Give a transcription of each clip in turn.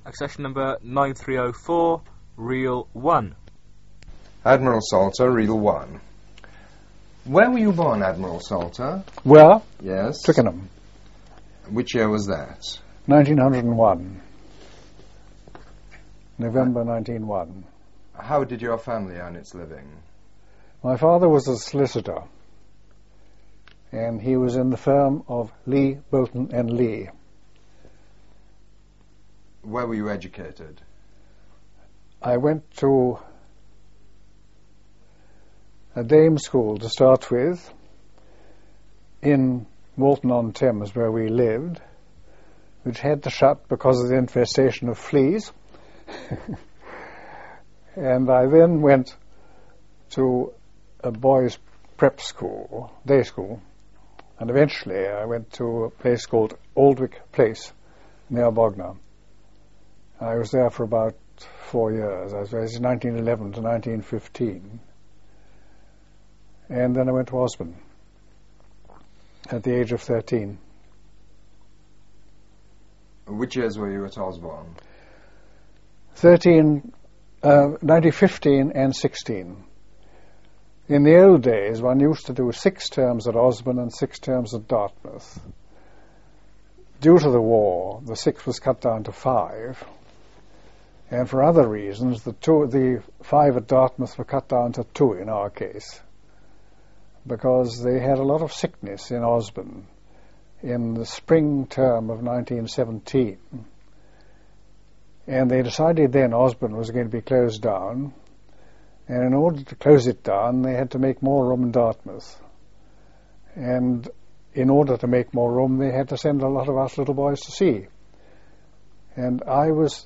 Accession number 9304, Reel 1. Admiral Salter, Reel 1. Where were you born, Admiral Salter? Where? Yes. Twickenham. Which year was that? 1901. November 1901. How did your family earn its living? My father was a solicitor, and he was in the firm of Lee, Bolton and Lee. Where were you educated? I went to a dame school to start with in Walton-on-Thames, where we lived, which had to shut because of the infestation of fleas. And I then went to a boys' prep school, day school, and eventually I went to a place called Aldwick Place near Bognor. I was there for about 4 years. I was there 1911 to 1915. And then I went to Osborne at the age of 13. Which years were you at Osborne? 1915 and 16. In the old days, one used to do 6 terms at Osborne and 6 terms at Dartmouth. Due to the war, the 6 was cut down to 5. And for other reasons, the 5 at Dartmouth were cut down to 2 in our case, because they had a lot of sickness in Osborne in the spring term of 1917. And they decided then Osborne was going to be closed down, and in order to close it down, they had to make more room in Dartmouth. And in order to make more room, they had to send a lot of us little boys to sea. And I was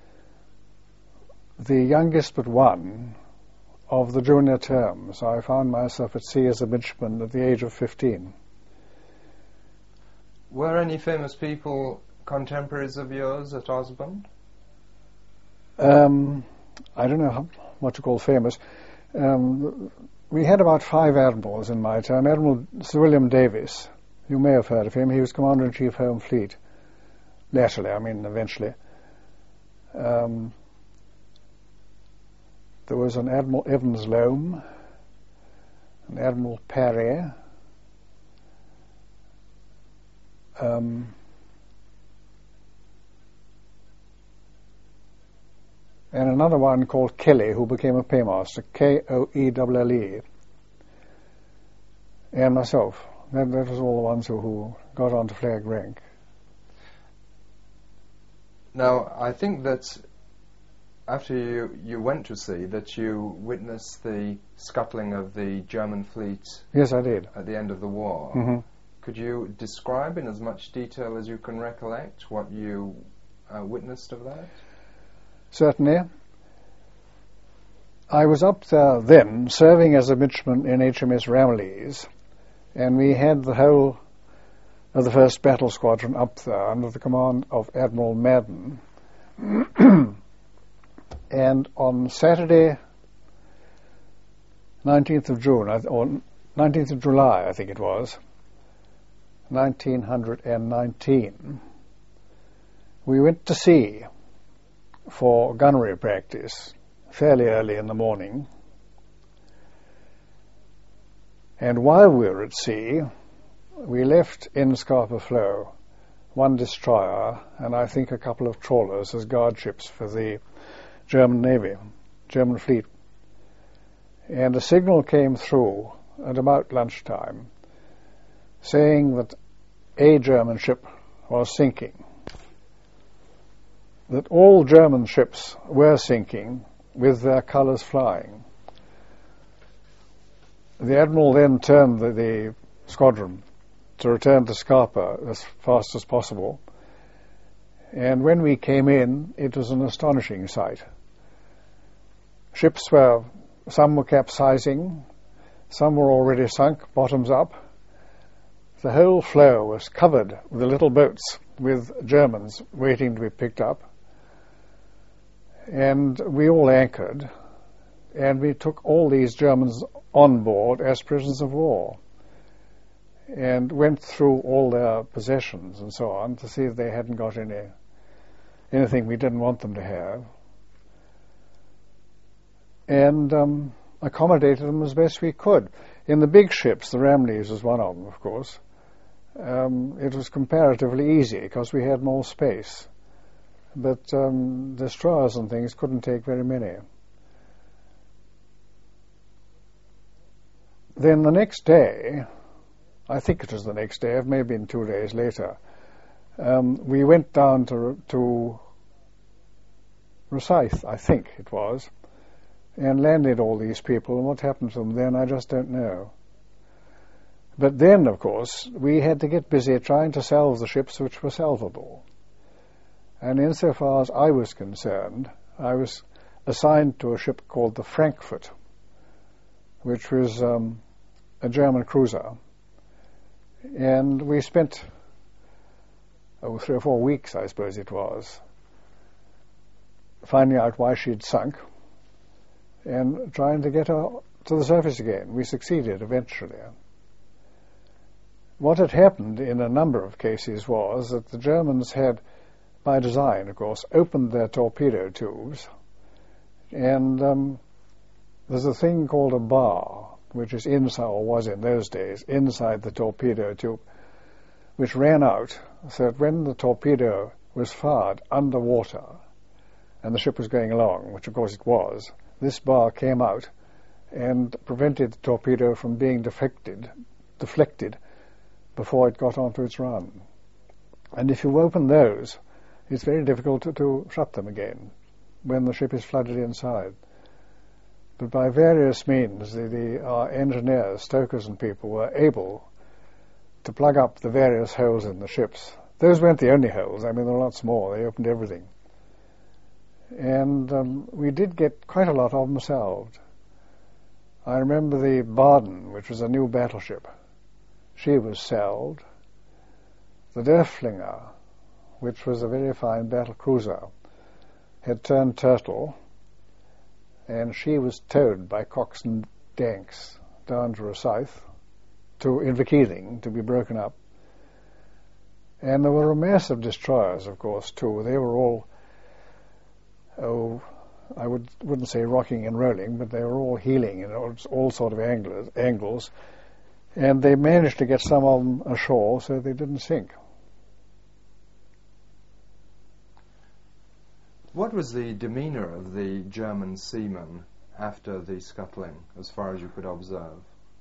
the youngest but one of the junior term, so I found myself at sea as a midshipman at the age of 15. Were any famous people contemporaries of yours at Osborne? I don't know what to call famous. We had about 5 admirals in my term. Admiral Sir William Davis, you may have heard of him. He was Commander-in-Chief Home Fleet. Eventually. There was an Admiral Evans Loam, an Admiral Parry, and another one called Kelly, who became a paymaster, Koelle, and myself. That was all the ones who got on to flag rank. Now, I think that after you went to sea, that you witnessed the scuttling of the German fleet. Yes, I did. At the end of the war. Mm-hmm. Could you describe in as much detail as you can recollect what you witnessed of that? Certainly. I was up there then, serving as a midshipman in HMS Ramillies, and we had the whole of the 1st Battle Squadron up there under the command of Admiral Madden. And on Saturday, 19th of June, or 19th of July, I think it was, 1919, we went to sea for gunnery practice fairly early in the morning. And while we were at sea, we left in Scapa Flow 1 destroyer and I think a couple of trawlers as guard ships for the German Navy, German fleet. And a signal came through at about lunchtime saying that a German ship was sinking, that all German ships were sinking with their colours flying. The Admiral then turned the squadron to return to Scapa as fast as possible, and when we came in, it was an astonishing sight. Ships some were capsizing, some were already sunk, bottoms up. The whole flow was covered with the little boats with Germans waiting to be picked up. And we all anchored, and we took all these Germans on board as prisoners of war and went through all their possessions and so on to see if they hadn't got anything we didn't want them to have, and accommodated them as best we could. In the big ships, the Ramleys was one of them, of course, it was comparatively easy because we had more space. But destroyers and things couldn't take very many. Then the next day, I think it was the next day, it may have been 2 days later, we went down to Rosyth, I think it was, and landed all these people, and what happened to them then, I just don't know. But then, of course, we had to get busy trying to salve the ships which were salvable. And insofar as I was concerned, I was assigned to a ship called the Frankfurt, which was a German cruiser. And we spent 3 or 4 weeks, I suppose it was, finding out why she'd sunk and trying to get her to the surface again. We succeeded eventually. What had happened in a number of cases was that the Germans had, by design, of course, opened their torpedo tubes, and there's a thing called a bar, which is inside, or was in those days, inside the torpedo tube, which ran out, so that when the torpedo was fired underwater, and the ship was going along, which of course it was, this bar came out and prevented the torpedo from being deflected before it got onto its run. And if you open those, it's very difficult to shut them again when the ship is flooded inside. But by various means, our engineers, stokers and people, were able to plug up the various holes in the ships. Those weren't the only holes. I mean, there were lots more. They opened everything. And we did get quite a lot of them salved. I remember the Baden, which was a new battleship. She was salved. The Derfflinger, which was a very fine battle cruiser, had turned turtle, and she was towed by Coxswain Danks down to Rosyth, to Inverkeithing, to be broken up. And there were a mass of destroyers, of course, too. They were all, I wouldn't say rocking and rolling, but they were all heeling in all sort of angles, and they managed to get some of them ashore so they didn't sink. What was the demeanour of the German seamen after the scuttling, as far as you could observe?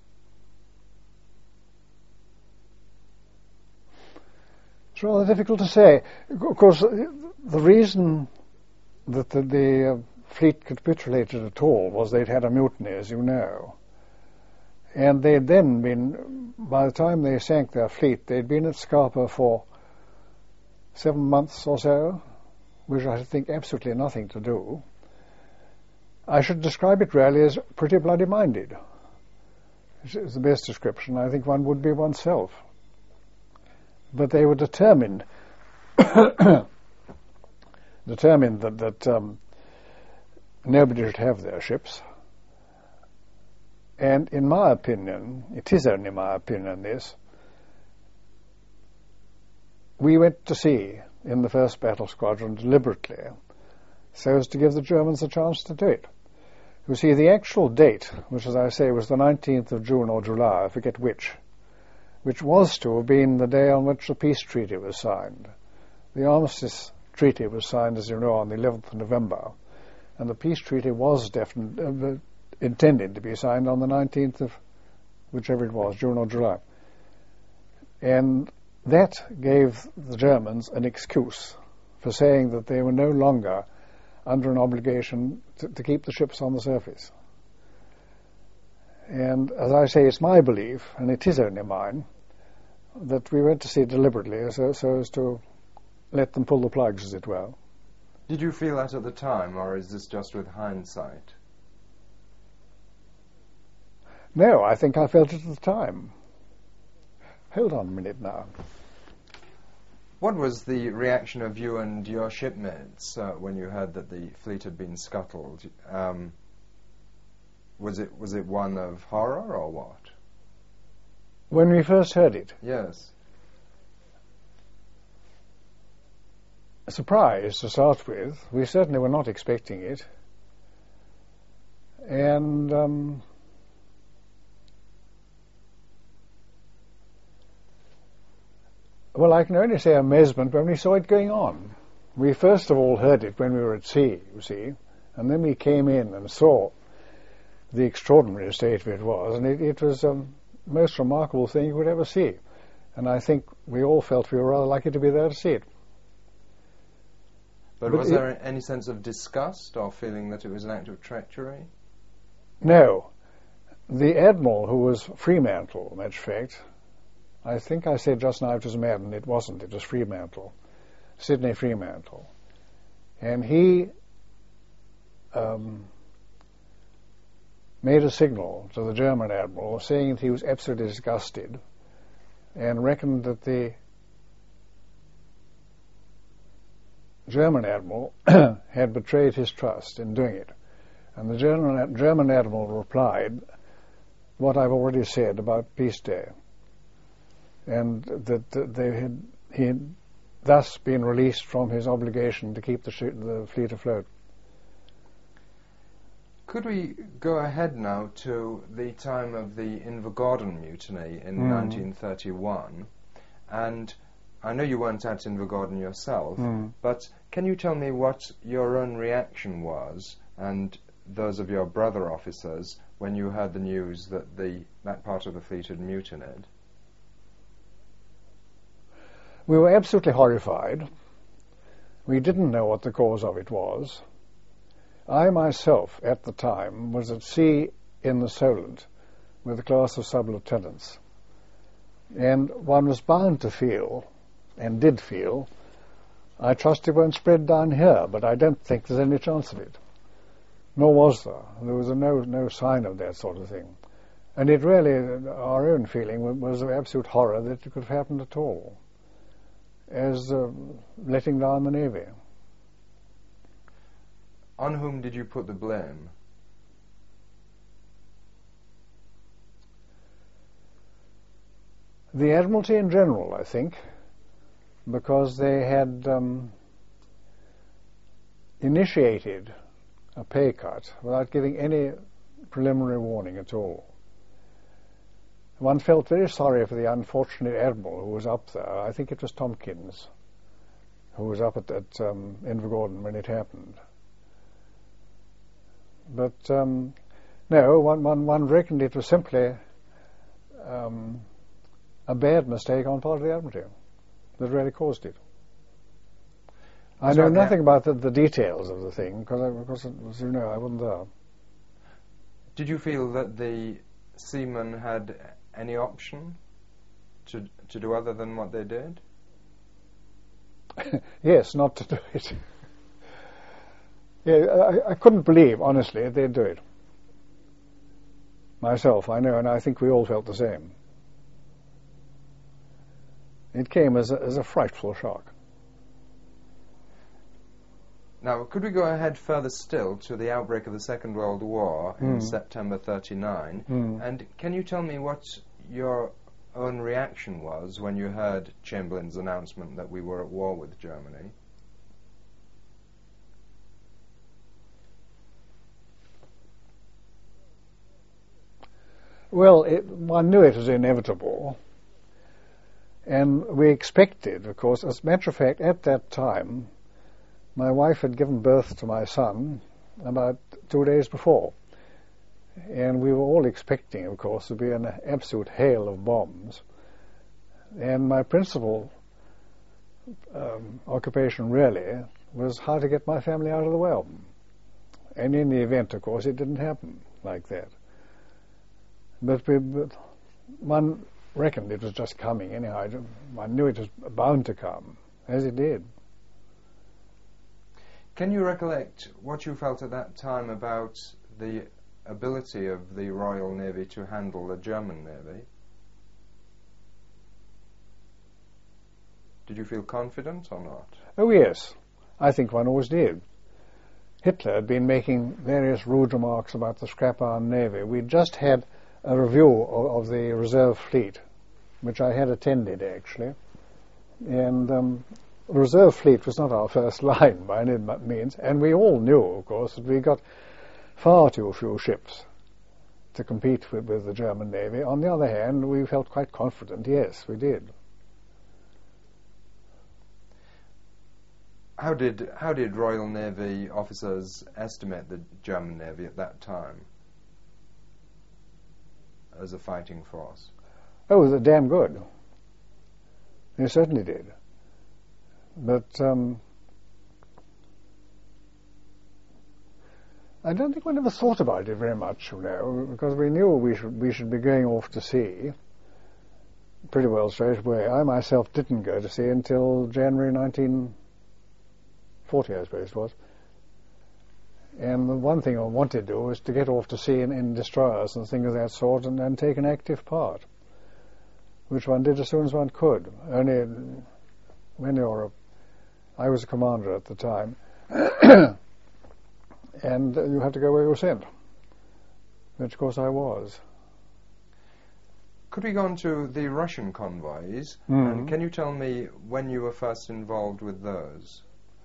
It's rather difficult to say. Of course, the reason that the fleet capitulated at all was they'd had a mutiny, as you know. And they'd then been, by the time they sank their fleet, they'd been at Scapa for 7 months or so, which I think absolutely nothing to do. I should describe it really as pretty bloody-minded. It's the best description. I think one would be oneself. But they were determined that nobody should have their ships. And in my opinion, it is only my opinion this, we went to sea in the first battle squadron deliberately so as to give the Germans a chance to do it. You see, the actual date, which as I say was the 19th of June or July, I forget which was to have been the day on which the peace treaty was signed. The armistice treaty was signed, as you know, on the 11th of November, and the peace treaty was intended to be signed on the 19th of whichever it was, June or July. And that gave the Germans an excuse for saying that they were no longer under an obligation to keep the ships on the surface. And as I say, it's my belief, and it is only mine, that we went to sea deliberately so as to let them pull the plugs, as it were. Did you feel that at the time, or is this just with hindsight? No, I think I felt it at the time. Hold on a minute now. What was the reaction of you and your shipmates when you heard that the fleet had been scuttled? Was it one of horror or what? When we first heard it? Yes. surprise to start with. We certainly were not expecting it. And well, I can only say amazement when we saw it going on. We first of all heard it when we were at sea, you see, and then we came in and saw the extraordinary state of it was, and it was the most remarkable thing you could ever see. And I think we all felt we were rather lucky to be there to see it. But was there any sense of disgust or feeling that it was an act of treachery? No. The Admiral, who was Fremantle, in that fact, I think I said just now it was Madden. It wasn't. It was Fremantle. Sydney Fremantle. And he made a signal to the German Admiral saying that he was absolutely disgusted and reckoned that the German Admiral had betrayed his trust in doing it. And the German Admiral replied what I've already said about Peace Day, and that he had thus been released from his obligation to keep the fleet afloat. Could we go ahead now to the time of the Invergordon mutiny in 1931? And I know you weren't at Invergordon yourself, but can you tell me what your own reaction was, and those of your brother officers, when you heard the news that that part of the fleet had mutinied? We were absolutely horrified. We didn't know what the cause of it was. I myself, at the time, was at sea in the Solent with a class of sub-lieutenants. And one was bound to feel, and did feel, I trust it won't spread down here, but I don't think there's any chance of it. Nor was there. There was no sign of that sort of thing. And it really, our own feeling was of absolute horror that it could have happened at all, as letting down the Navy. On whom did you put the blame? The Admiralty in general, I think, because they had initiated a pay cut without giving any preliminary warning at all. One felt very sorry for the unfortunate Admiral who was up there. I think it was Tompkins who was up at Invergordon when it happened. But no, one reckoned it was simply a bad mistake on part of the Admiralty that really caused it. I know nothing about the details of the thing because, as you know, I wasn't there. Did you feel that the seamen had any option to do other than what they did? Yes, not to do it. Yeah, I couldn't believe, honestly, they'd do it. Myself, I know, and I think we all felt the same. It came as a frightful shock. Now, could we go ahead further still to the outbreak of the Second World War in September 1939? And can you tell me what your own reaction was when you heard Chamberlain's announcement that we were at war with Germany? Well, one knew it was inevitable, and we expected, of course. As a matter of fact, at that time, my wife had given birth to my son about 2 days before, and we were all expecting, of course, to be an absolute hail of bombs. And my principal occupation, really, was how to get my family out of the well. And in the event, of course, it didn't happen like that. But one reckoned it was just coming anyhow. One knew it was bound to come, as it did. Can you recollect what you felt at that time about the ability of the Royal Navy to handle the German Navy? Did you feel confident or not? Oh, yes. I think one always did. Hitler had been making various rude remarks about the scrap iron navy. We'd just had a review of the reserve fleet, which I had attended, actually. And the reserve fleet was not our first line by any means, and we all knew, of course, that we got far too few ships to compete with the German Navy. On the other hand, we felt quite confident, yes, we did. How did Royal Navy officers estimate the German Navy at that time as a fighting force? Oh, they're damn good. They certainly did. But I don't think we ever thought about it very much, because we knew we should be going off to sea pretty well straight away. I myself didn't go to sea until January 1940, I suppose it was. And the one thing I wanted to do was to get off to sea in destroyers and things of that sort and take an active part, which one did as soon as one could. Only when I was a commander at the time, and you had to go where you were sent, which of course I was. Could we go on to the Russian convoys? And can you tell me when you were first involved with those?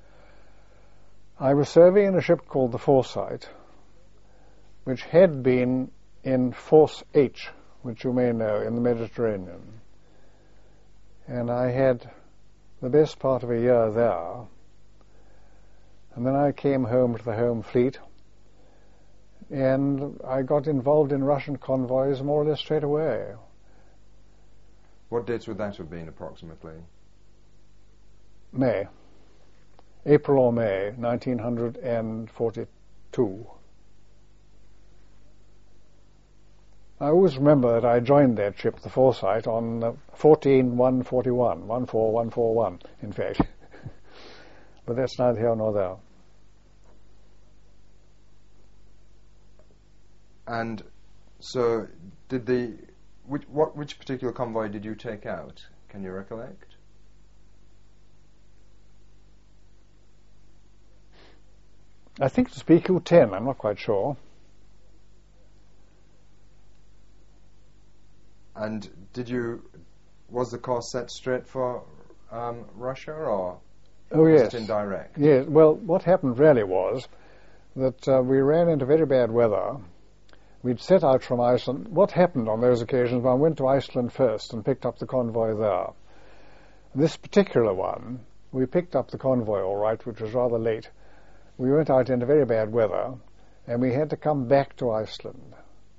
I was serving in a ship called the Foresight, which had been in Force H, which you may know, in the Mediterranean. And I had the best part of a year there. And then I came home to the home fleet, and I got involved in Russian convoys more or less straight away. What dates would that have been, approximately? April or May 1942. I always remember that I joined that ship, the Foresight, on 14-141, 14141, in fact. But that's neither here nor there. And so, which particular convoy did you take out? Can you recollect? I think it was PQ-10, I'm not quite sure. And was the course set straight for Russia, or was it indirect? Yes, well, what happened really was that we ran into very bad weather. We'd set out from Iceland. What happened on those occasions? I went to Iceland first and picked up the convoy there. This particular one, we picked up the convoy all right, which was rather late. We went out into very bad weather, and we had to come back to Iceland.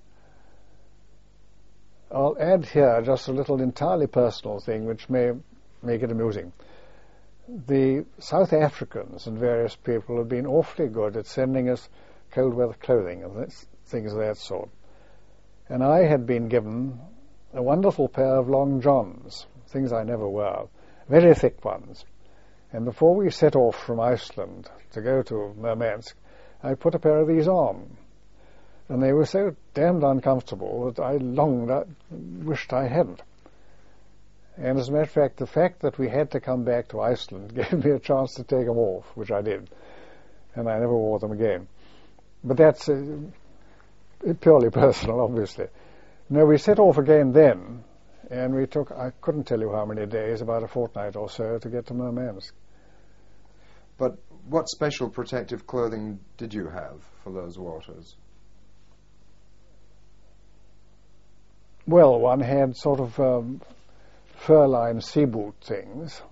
I'll add here just a little entirely personal thing which may make it amusing. The South Africans and various people have been awfully good at sending us cold weather clothing and things of that sort. And I had been given a wonderful pair of long johns, things I never wear, very thick ones. And before we set off from Iceland to go to Murmansk, I put a pair of these on. And they were so damned uncomfortable that I wished I hadn't. And as a matter of fact, the fact that we had to come back to Iceland gave me a chance to take them off, which I did. And I never wore them again. But that's purely personal, obviously. No, we set off again then, and we took, I couldn't tell you how many days, about a fortnight or so, to get to Murmansk. But what special protective clothing did you have for those waters? Well, one had sort of fur-lined sea boot things,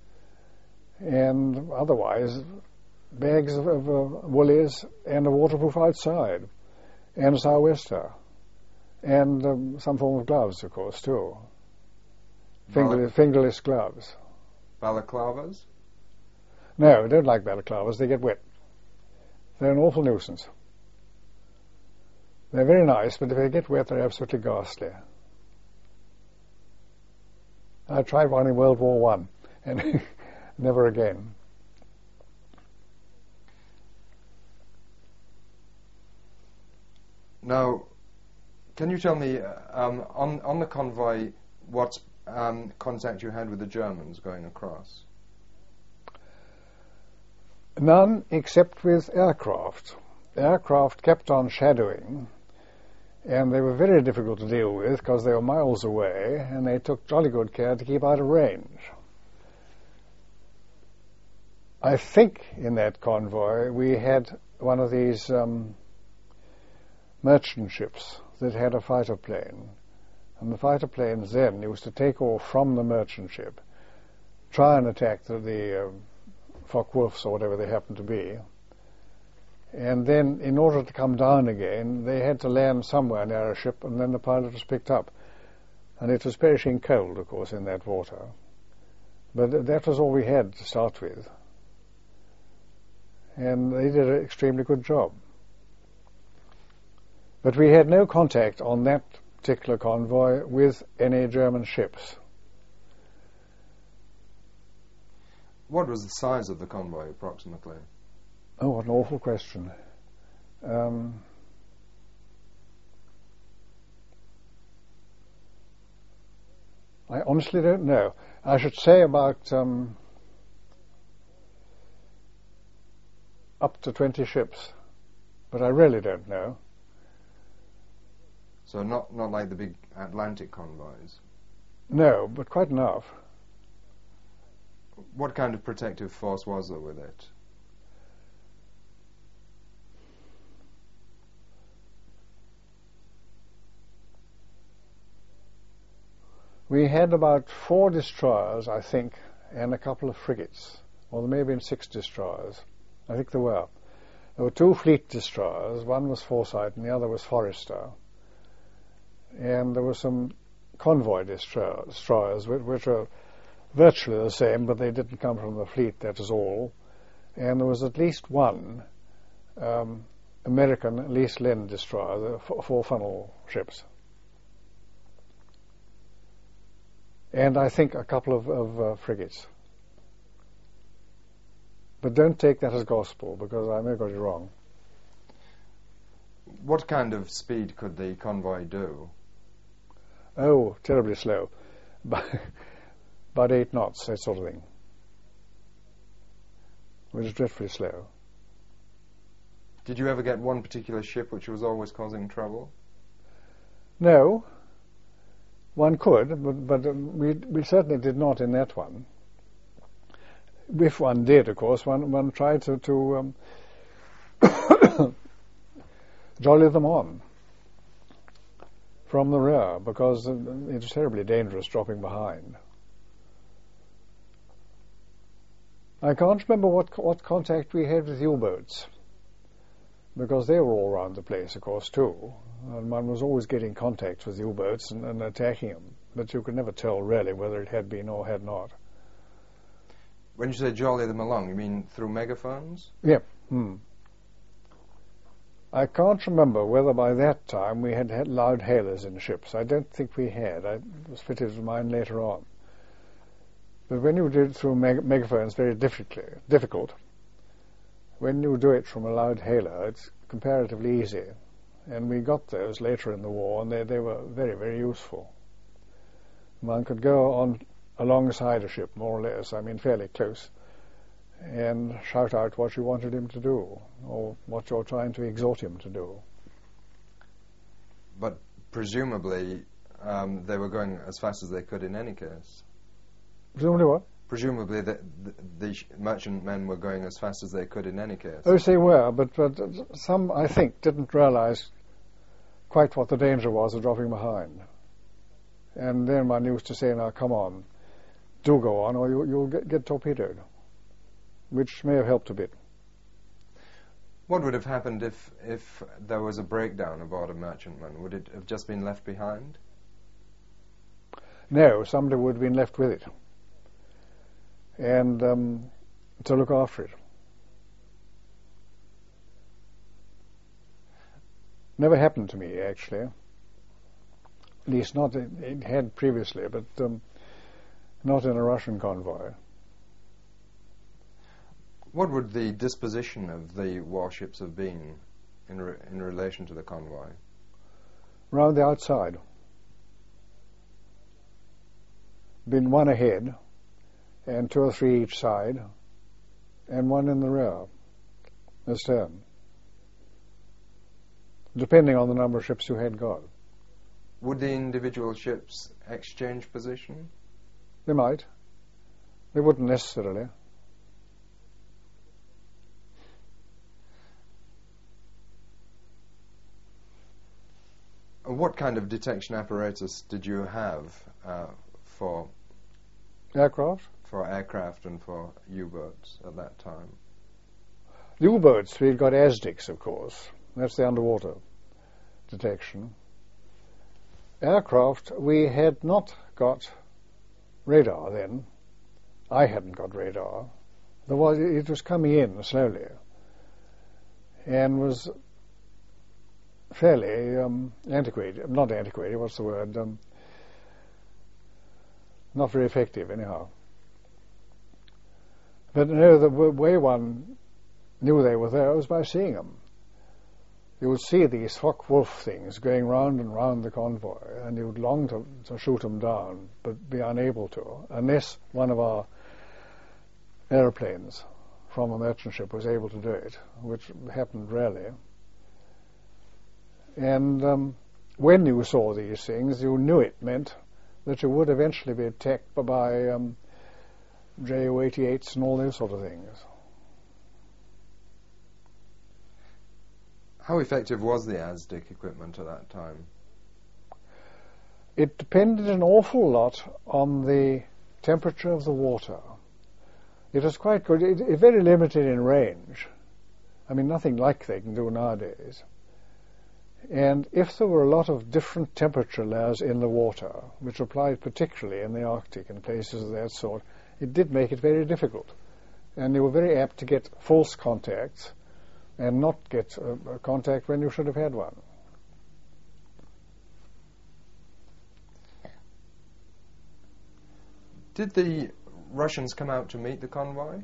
and otherwise bags of woolies and a waterproof outside, and a sou'wester, and some form of gloves, of course, too. Fingerless gloves. Balaclavas? No, I don't like balaclavas. They get wet. They're an awful nuisance. They're very nice, but if they get wet, they're absolutely ghastly. I tried one in World War I, and never again. Now, can you tell me, on the convoy, what contact you had with the Germans going across? None except with aircraft. Aircraft kept on shadowing, and they were very difficult to deal with because they were miles away, and they took jolly good care to keep out of range. I think in that convoy we had one of these merchant ships that had a fighter plane. And the fighter planes then used to take off from the merchant ship, try and attack the Focke-Wulfs or whatever they happened to be. And then, in order to come down again, they had to land somewhere near a ship, and then the pilot was picked up. And it was perishing cold, of course, in that water. But that was all we had to start with. And they did an extremely good job. But we had no contact on that particular convoy with any German ships. What was the size of the convoy, approximately? Oh, what an awful question. I honestly don't know. I should say about up to 20 ships, but I really don't know. So not like the big Atlantic convoys? No, but quite enough. What kind of protective force was there with it? We had about 4 destroyers, I think, and a couple of frigates. Or there may have been 6 destroyers. I think there were. There were 2 fleet destroyers. One was Foresight and the other was Forester. And there were some convoy destroyers, which are virtually the same, but they didn't come from the fleet, that is all. And there was at least one American Lease Lynn destroyer, the 4-funnel ships. And I think a couple of frigates. But don't take that as gospel, because I may have got it wrong. What kind of speed could the convoy do? Oh, terribly slow. About 8 knots, that sort of thing. It was dreadfully slow. Did you ever get one particular ship which was always causing trouble? No. One could, but we certainly did not in that one. If one did, of course, one tried to jolly them on from the rear, because it was terribly dangerous dropping behind. I can't remember what contact we had with U-boats, because they were all around the place, of course, too. And one was always getting contact with U-boats and attacking them, but you could never tell really whether it had been or had not. When you say jolly them along, you mean through megaphones? Yeah. I can't remember whether by that time we had loud hailers in ships. I don't think we had. I was fitted to mine later on. But when you do it through megaphones, very difficult. When you do it from a loud hailer, it's comparatively easy. And we got those later in the war, and they were very, very useful. One could go on alongside a ship, more or less, I mean fairly close, and shout out what you wanted him to do, or what you're trying to exhort him to do. But presumably they were going as fast as they could in any case. Presumably what? Presumably the merchantmen were going as fast as they could in any case. Oh, yes, they were, but some, I think, didn't realize quite what the danger was of dropping behind. And then one used to say, now, come on, do go on, or you'll get torpedoed, which may have helped a bit. What would have happened if there was a breakdown aboard a merchantman? Would it have just been left behind? No, somebody would have been left with it, and to look after it. Never happened to me, actually. At least not, it had previously, but not in a Russian convoy. What would the disposition of the warships have been in relation to the convoy? Round the outside. Been one ahead, and 2 or 3 each side, and one in the rear, astern, depending on the number of ships you had got. Would the individual ships exchange position? They might. They wouldn't necessarily. what kind of detection apparatus did you have for Aircraft? For aircraft and for U-boats at that time? U-boats, we'd got ASDICs, of course. That's the underwater detection. Aircraft, we had not got radar then. I hadn't got radar. It was coming in slowly and was fairly antiquated. Not antiquated, what's the word? Not very effective, anyhow. But no, the way one knew they were there was by seeing them. You would see these Focke-Wulf things going round and round the convoy, and you would long to shoot them down, but be unable to, unless one of our aeroplanes from a merchant ship was able to do it, which happened rarely. And when you saw these things, you knew it meant that you would eventually be attacked by Ju-88s and all those sort of things. How effective was the ASDIC equipment at that time? It depended an awful lot on the temperature of the water. It was quite good. It very limited in range. I mean, nothing like they can do nowadays. And if there were a lot of different temperature layers in the water, which applied particularly in the Arctic and places of that sort, it did make it very difficult. And you were very apt to get false contacts and not get a contact when you should have had one. Did the Russians come out to meet the convoy?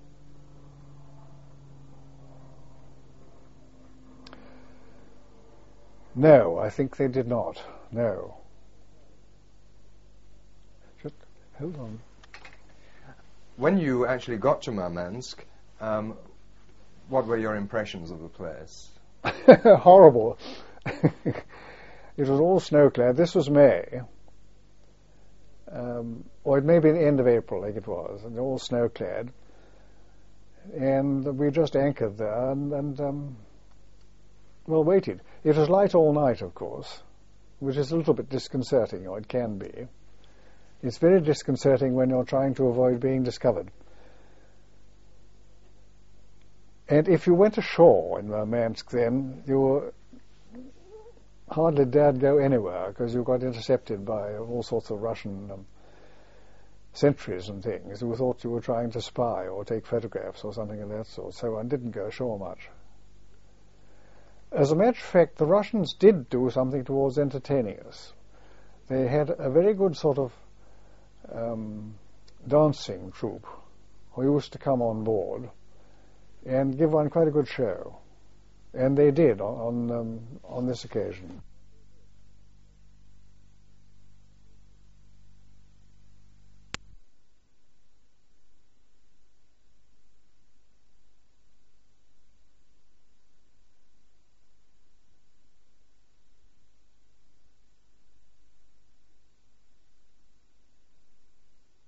No, I think they did not. No. Just hold on. When you actually got to Murmansk, what were your impressions of the place? Horrible. It was all snow-clad. This was May. Or it may be the end of April, like it was, and all snow-clad. And we just anchored there and waited. It was light all night, of course, which is a little bit disconcerting, or it can be. It's very disconcerting when you're trying to avoid being discovered. And if you went ashore in Murmansk then, you hardly dared go anywhere because you got intercepted by all sorts of Russian sentries and things who thought you were trying to spy or take photographs or something of that sort. So one didn't go ashore much. As a matter of fact, the Russians did do something towards entertaining us. They had a very good sort of dancing troupe who used to come on board and give one quite a good show. And they did on this occasion.